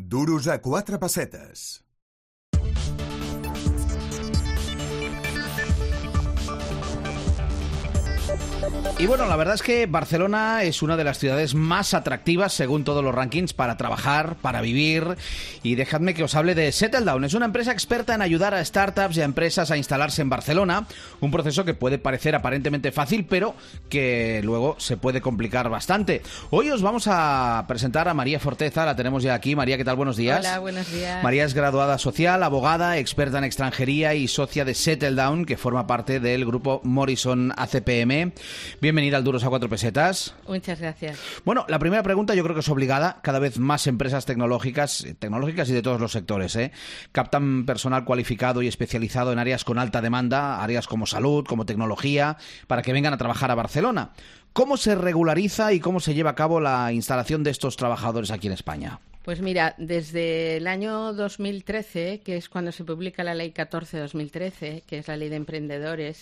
Duros a 4 pessetes. Y bueno, la verdad es que Barcelona es una de las ciudades más atractivas según todos los rankings para trabajar, para vivir. Y dejadme que os hable de Settledown. Es una empresa experta en ayudar a startups y a empresas a instalarse en Barcelona. Un proceso que puede parecer aparentemente fácil, pero que luego se puede complicar bastante. Hoy os vamos a presentar a María Forteza. La tenemos ya aquí. María, ¿qué tal? Buenos días. Hola, buenos días. María es graduada social, abogada, experta en extranjería y socia de Settledown, que forma parte del grupo Morrison ACPM. Bienvenida al Duros a 4 pesetas. Muchas gracias. Bueno, la primera pregunta yo creo que es obligada. Cada vez más empresas tecnológicas y de todos los sectores, captan personal cualificado y especializado en áreas con alta demanda, áreas como salud, como tecnología, para que vengan a trabajar a Barcelona. ¿Cómo se regulariza y cómo se lleva a cabo la instalación de estos trabajadores aquí en España? Pues mira, desde el año 2013, que es cuando se publica la Ley 14/2013, que es la Ley de Emprendedores,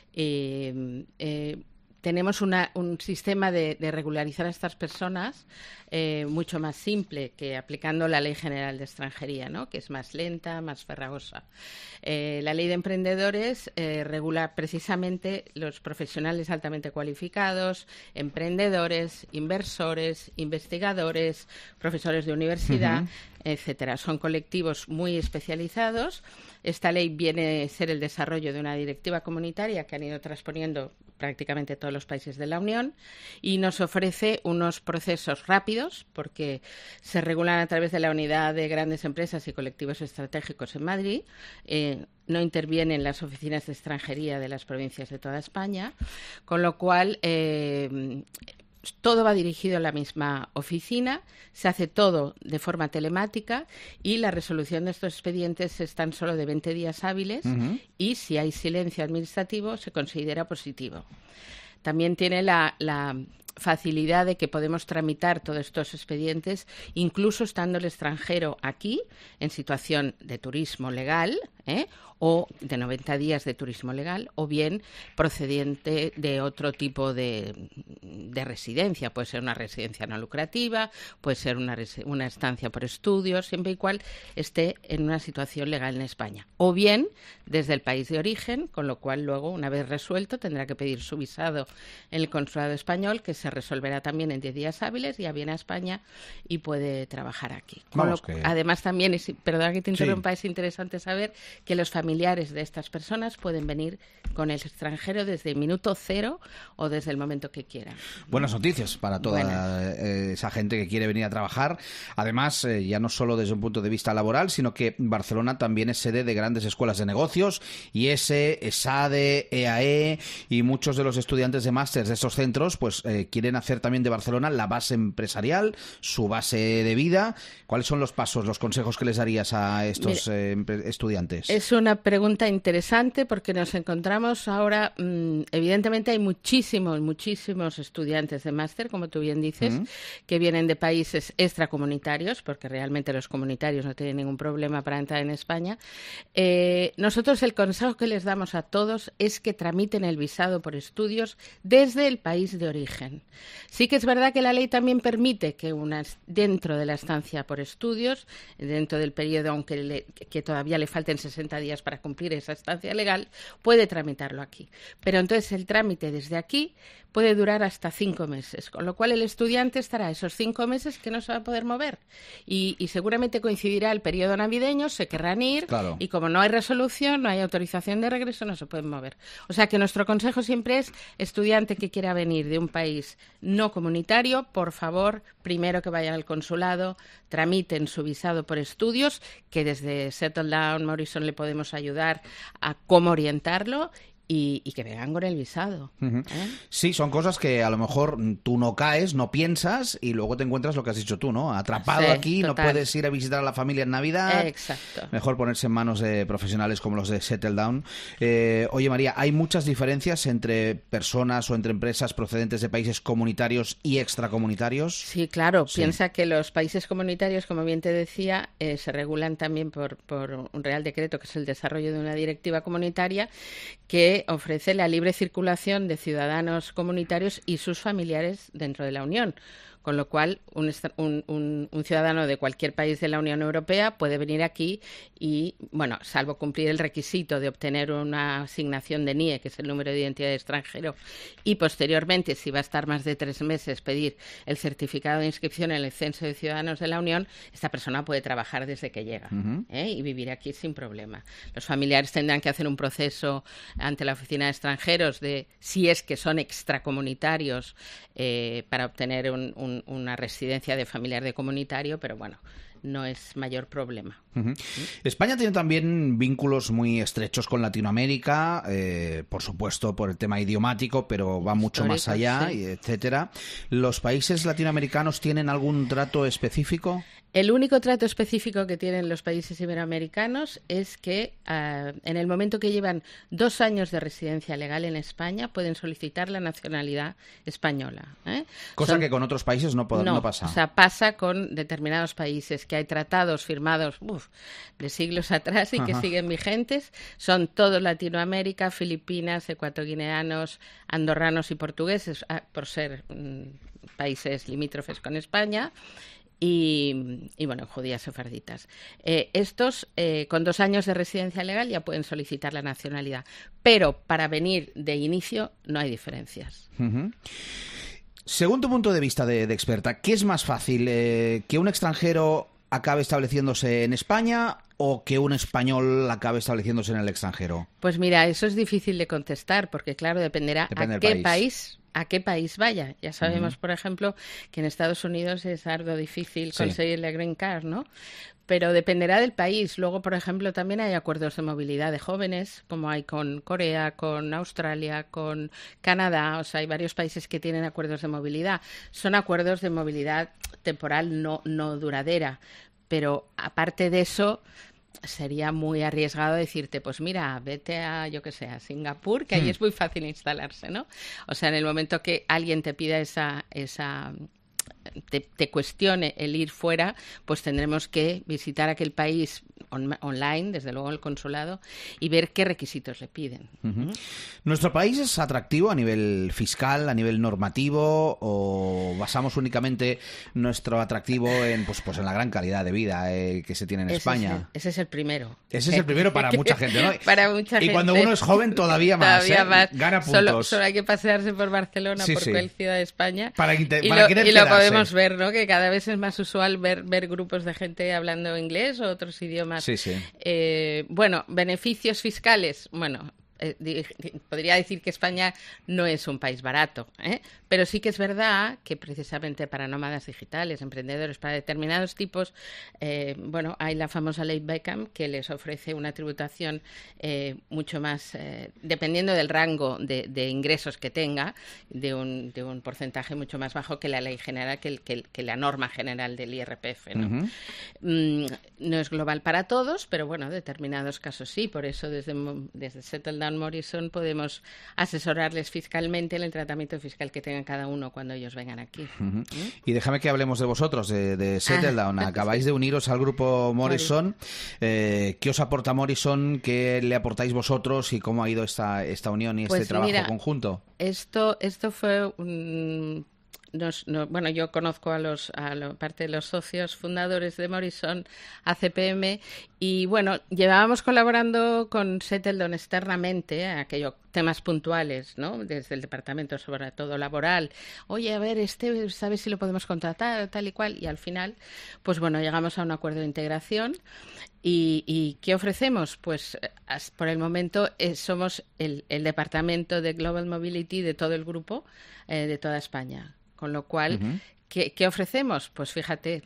tenemos un sistema de regularizar a estas personas mucho más simple que aplicando la Ley General de Extranjería, ¿no? Que es más lenta, más farragosa. La Ley de Emprendedores regula precisamente los profesionales altamente cualificados, emprendedores, inversores, investigadores, profesores de universidad, etcétera. Son colectivos muy especializados. Esta ley viene a ser el desarrollo de una directiva comunitaria que han ido transponiendo prácticamente todos los países de la Unión y nos ofrece unos procesos rápidos porque se regulan a través de la Unidad de Grandes Empresas y Colectivos Estratégicos en Madrid. No intervienen las oficinas de extranjería de las provincias de toda España, con lo cual todo va dirigido a la misma oficina, se hace todo de forma telemática y la resolución de estos expedientes es tan solo de 20 días hábiles y si hay silencio administrativo se considera positivo. También tiene la facilidad de que podemos tramitar todos estos expedientes incluso estando el extranjero aquí en situación de turismo legal o de 90 días de turismo legal o bien procedente de otro tipo de residencia. Puede ser una residencia no lucrativa, puede ser una estancia por estudios, siempre y cual esté en una situación legal en España. O bien desde el país de origen, con lo cual luego, una vez resuelto, tendrá que pedir su visado en el consulado español, que se resolverá también en 10 días hábiles, ya viene a España y puede trabajar aquí. Además también, perdona que te interrumpa, es interesante saber que los familiares de estas personas pueden venir con el extranjero desde el minuto cero o desde el momento que quieran. Buenas noticias para toda esa gente que quiere venir a trabajar. Además, ya no solo desde un punto de vista laboral, sino que Barcelona también es sede de grandes escuelas de negocios, IESE, ESADE, EAE, y muchos de los estudiantes de máster de estos centros pues quieren hacer también de Barcelona la base empresarial, su base de vida. ¿Cuáles son los pasos, los consejos que les darías a estos estudiantes? Es una pregunta interesante porque nos encontramos ahora, evidentemente hay muchísimos estudiantes de máster, como tú bien dices, que vienen de países extracomunitarios, porque realmente los comunitarios no tienen ningún problema para entrar en España. Nosotros el consejo que les damos a todos es que tramiten el visado por estudios desde el país de origen. Sí que es verdad que la ley también permite que dentro de la estancia por estudios, dentro del periodo, aunque que todavía le falten 60 días para cumplir esa estancia legal, puede tramitarlo aquí. Pero entonces el trámite desde aquí puede durar hasta 5 meses, con lo cual el estudiante estará esos 5 meses que no se va a poder mover y seguramente coincidirá el periodo navideño, se querrán ir y como no hay resolución, no hay autorización de regreso, no se pueden mover. O sea que nuestro consejo siempre es, estudiante que quiera venir de un país no comunitario, por favor, primero que vayan al consulado, tramiten su visado por estudios, que desde Settledown Morrison le podemos ayudar a cómo orientarlo y que vengan con el visado. Sí, son cosas que a lo mejor tú no caes, no piensas y luego te encuentras lo que has dicho tú, ¿no? Atrapado aquí, total. No puedes ir a visitar a la familia en Navidad. Exacto. Mejor ponerse en manos de profesionales como los de Settledown. Oye, María, ¿hay muchas diferencias entre personas o entre empresas procedentes de países comunitarios y extracomunitarios? Sí, claro. Sí. Piensa que los países comunitarios, como bien te decía, se regulan también por un Real Decreto, que es el desarrollo de una directiva comunitaria que ofrece la libre circulación de ciudadanos comunitarios y sus familiares dentro de la Unión. con lo cual un ciudadano de cualquier país de la Unión Europea puede venir aquí y, bueno, salvo cumplir el requisito de obtener una asignación de NIE, que es el número de identidad de extranjero, y posteriormente, si va a estar más de 3 meses, pedir el certificado de inscripción en el Censo de Ciudadanos de la Unión, esta persona puede trabajar desde que llega y vivir aquí sin problema. Los familiares tendrán que hacer un proceso ante la Oficina de Extranjeros de si es que son extracomunitarios para obtener una residencia de familiar de comunitario, pero bueno, no es mayor problema. España tiene también vínculos muy estrechos con Latinoamérica, por supuesto por el tema idiomático, pero va mucho más allá, sí. etcétera. ¿Los países latinoamericanos tienen algún trato específico? El único trato específico que tienen los países iberoamericanos es que en el momento que llevan 2 años de residencia legal en España pueden solicitar la nacionalidad española. Cosa que con otros países no pasa. O sea, pasa con determinados países que hay tratados firmados de siglos atrás y que siguen vigentes. Son todo Latinoamérica, Filipinas, ecuatoguineanos, andorranos y portugueses, por ser países limítrofes con España. Y bueno, judías sefarditas. Estos, con 2 años de residencia legal, ya pueden solicitar la nacionalidad. Pero para venir de inicio no hay diferencias. Según tu punto de vista de experta, ¿qué es más fácil? ¿Que un extranjero acabe estableciéndose en España o que un español acabe estableciéndose en el extranjero? Pues mira, eso es difícil de contestar porque, claro, dependerá a qué país vaya. Ya sabemos, por ejemplo, que en Estados Unidos es arduo difícil conseguir la Green Card, ¿no? Pero dependerá del país. Luego, por ejemplo, también hay acuerdos de movilidad de jóvenes, como hay con Corea, con Australia, con Canadá. O sea, hay varios países que tienen acuerdos de movilidad. Son acuerdos de movilidad temporal, no duradera. Pero aparte de eso, sería muy arriesgado decirte, pues mira, vete a, yo que sé, a Singapur, que ahí es muy fácil instalarse, ¿no? O sea, en el momento que alguien te pida te cuestione el ir fuera, pues tendremos que visitar aquel país online, desde luego el consulado, y ver qué requisitos le piden. ¿Nuestro país es atractivo a nivel fiscal, a nivel normativo, o basamos únicamente nuestro atractivo en en la gran calidad de vida que se tiene en España? Ese es el primero. Ese es el primero para mucha gente, ¿no? Para mucha gente. Y cuando uno es joven todavía más, gana puntos. Solo hay que pasearse por Barcelona, por cualquier ciudad de España, y lo podemos ver, ¿no? Que cada vez es más usual ver grupos de gente hablando inglés o otros idiomas. Bueno, beneficios fiscales, bueno, podría decir que España no es un país barato, pero sí que es verdad que precisamente para nómadas digitales, emprendedores, para determinados tipos, bueno, hay la famosa ley Beckham que les ofrece una tributación mucho más, dependiendo del rango de ingresos que tenga, de un porcentaje mucho más bajo que la ley general, que la norma general del IRPF, ¿no? No es global para todos, pero bueno, determinados casos sí, por eso desde Settle Down Morrison podemos asesorarles fiscalmente en el tratamiento fiscal que tengan cada uno cuando ellos vengan aquí. Y déjame que hablemos de vosotros, de Settle Down. Acabáis de uniros al grupo Morrison. ¿Qué os aporta Morrison? ¿Qué le aportáis vosotros? ¿Y cómo ha ido esta unión y este trabajo conjunto? Esto fue bueno, yo conozco a parte de los socios fundadores de Morrison, ACPM, y bueno, llevábamos colaborando con Settle Down externamente, temas puntuales, ¿no? Desde el departamento, sobre todo laboral. Oye, a ver, ¿sabes si lo podemos contratar? Tal y cual. Y al final, pues bueno, llegamos a un acuerdo de integración. ¿Y qué ofrecemos? Pues por el momento somos el departamento de Global Mobility de todo el grupo, de toda España. Con lo cual, ¿qué ofrecemos? Pues fíjate,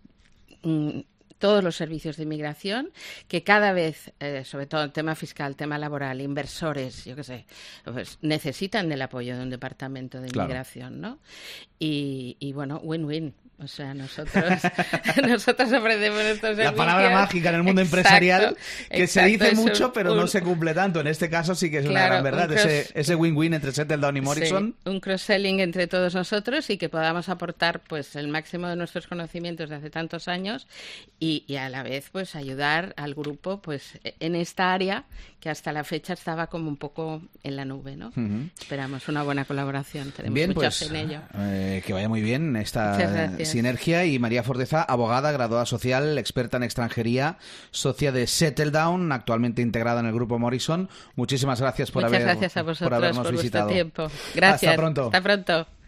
todos los servicios de inmigración que cada vez, sobre todo el tema fiscal, tema laboral, inversores, yo qué sé, pues necesitan del apoyo de un departamento de inmigración, ¿no? Y bueno, win-win. O sea, nosotros ofrecemos estos servicios. La palabra mágica en el mundo empresarial, que se dice mucho, pero no se cumple tanto. En este caso sí que es una gran verdad, ese win-win entre Settledown y Morrison. Sí, un cross-selling entre todos nosotros y que podamos aportar pues el máximo de nuestros conocimientos de hace tantos años y a la vez pues ayudar al grupo pues en esta área que hasta la fecha estaba como un poco en la nube, ¿no? Esperamos una buena colaboración. Tenemos bien, mucho pues, fe en ello. Que vaya muy bien esta sinergia. Y María Forteza, abogada, graduada social, experta en extranjería, socia de Settledown, actualmente integrada en el grupo Morrison. Muchísimas gracias por Muchas gracias a vosotros habernos por visitado. vuestro tiempo. Gracias. Hasta pronto. Hasta pronto.